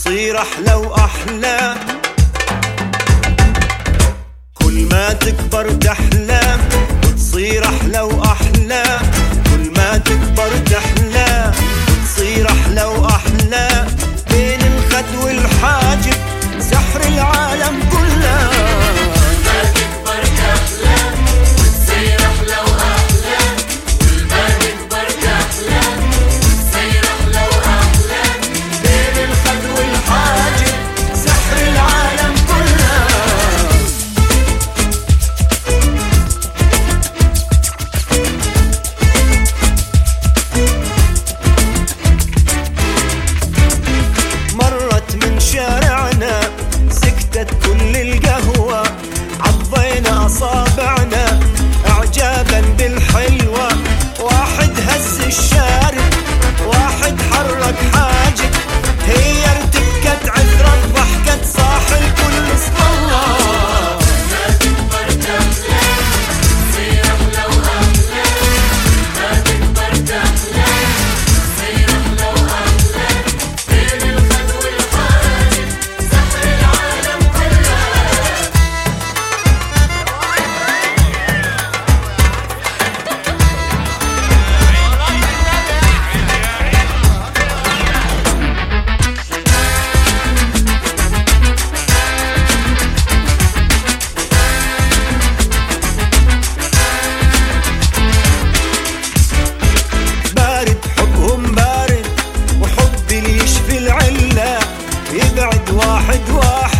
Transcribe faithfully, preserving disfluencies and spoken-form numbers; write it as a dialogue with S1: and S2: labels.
S1: تصير أحلى وأحلى، كل ما تكبر تحلى وتصير أحلى وأحلى، كل ما تكبر تحلى وتصير أحلى وأحلى، بين الخد والحاجب سحر العالم كله. شارعنا سكتت كل القهوة، عضينا أصابعنا إعجابا بالحلوة، واحد هز الشارب واحد حرك حاجب، هي ارتكت عثرة ضحكت صاح الكل اسم الله. يبعد واحد واحد